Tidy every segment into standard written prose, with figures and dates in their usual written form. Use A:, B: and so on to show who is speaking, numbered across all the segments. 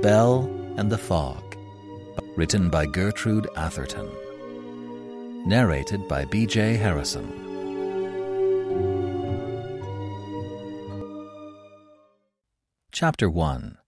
A: Belle and the Fog, written by Gertrude Atherton. Narrated by B.J. Harrison. Chapter 1.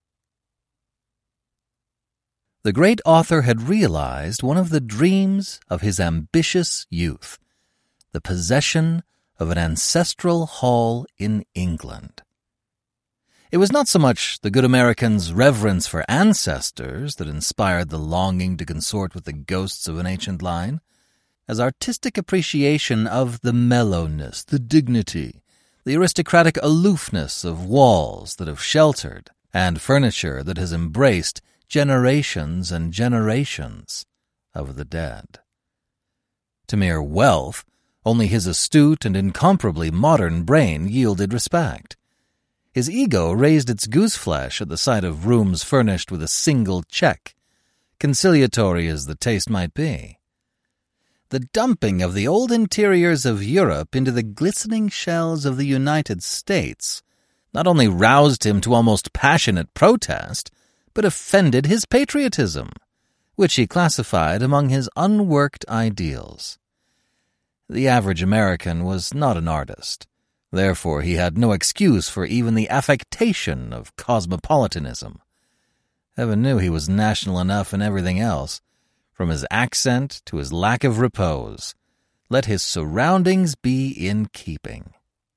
A: The great author had realized one of the dreams of his ambitious youth, the possession of an ancestral hall in England. It was not so much the good American's reverence for ancestors that inspired the longing to consort with the ghosts of an ancient line, as artistic appreciation of the mellowness, the dignity, the aristocratic aloofness of walls that have sheltered, and furniture that has embraced generations and generations of the dead. To mere wealth, only his astute and incomparably modern brain yielded respect. His ego raised its gooseflesh at the sight of rooms furnished with a single check, conciliatory as the taste might be. The dumping of the old interiors of Europe into the glistening shells of the United States not only roused him to almost passionate protest, but offended his patriotism, which he classified among his unworked ideals. The average American was not an artist. Therefore, he had no excuse for even the affectation of cosmopolitanism. Heaven knew he was national enough in everything else, from his accent to his lack of repose. Let his surroundings be in keeping.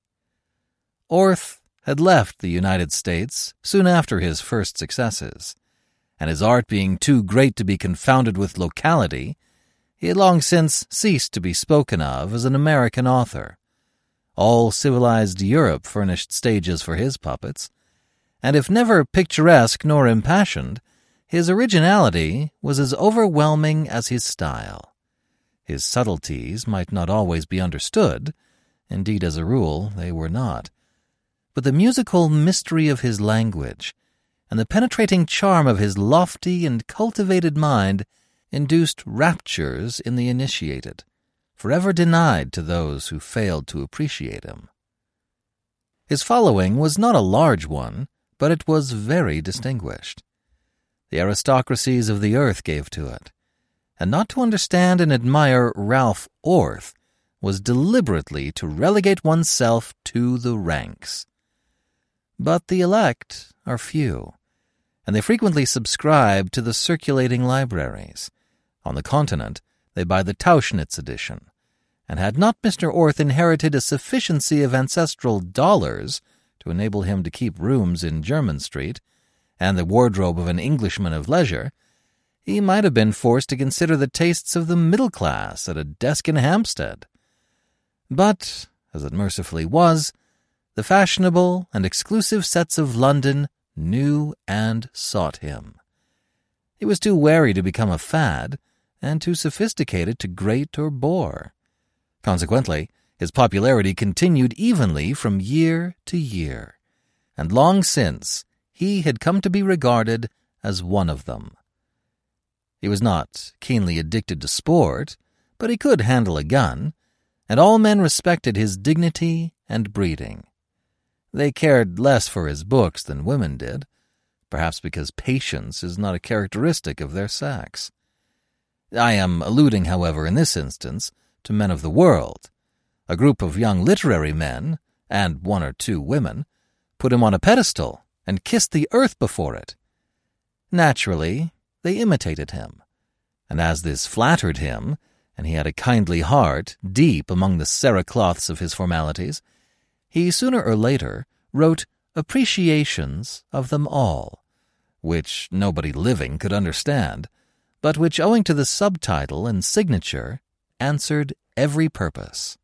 A: Orth had left the United States soon after his first successes, and his art being too great to be confounded with locality, he had long since ceased to be spoken of as an American author. All civilized Europe furnished stages for his puppets, and if never picturesque nor impassioned, his originality was as overwhelming as his style. His subtleties might not always be understood, indeed as a rule they were not, but the musical mystery of his language and the penetrating charm of his lofty and cultivated mind induced raptures in the initiated, forever denied to those who failed to appreciate him. His following was not a large one, but it was very distinguished. The aristocracies of the earth gave to it, and not to understand and admire Ralph Orth was deliberately to relegate oneself to the ranks. But the elect are few, and they frequently subscribe to the circulating libraries. On the continent, they buy the Tauchnitz edition, and had not Mr. Orth inherited a sufficiency of ancestral dollars to enable him to keep rooms in Jermyn Street, and the wardrobe of an Englishman of leisure, he might have been forced to consider the tastes of the middle class at a desk in Hampstead. But, as it mercifully was, the fashionable and exclusive sets of London knew and sought him. He was too wary to become a fad, and too sophisticated to grate or bore. Consequently, his popularity continued evenly from year to year, and long since he had come to be regarded as one of them. He was not keenly addicted to sport, but he could handle a gun, and all men respected his dignity and breeding. They cared less for his books than women did, perhaps because patience is not a characteristic of their sex. I am alluding, however, in this instance, to men of the world. A group of young literary men, and one or two women, put him on a pedestal and kissed the earth before it. Naturally, they imitated him, and as this flattered him, and he had a kindly heart deep among the cerecloths of his formalities, he sooner or later wrote appreciations of them all, which nobody living could understand, but which, owing to the subtitle and signature, answered every purpose.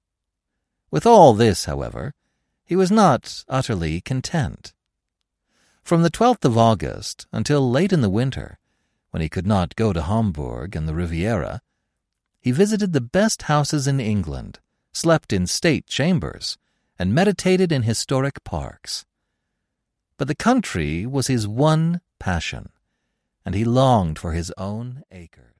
A: With all this, however, he was not utterly content. From the 12th of August until late in the winter, when he could not go to Hamburg and the Riviera, he visited the best houses in England, slept in state chambers, and meditated in historic parks. But the country was his one passion, and he longed for his own acre.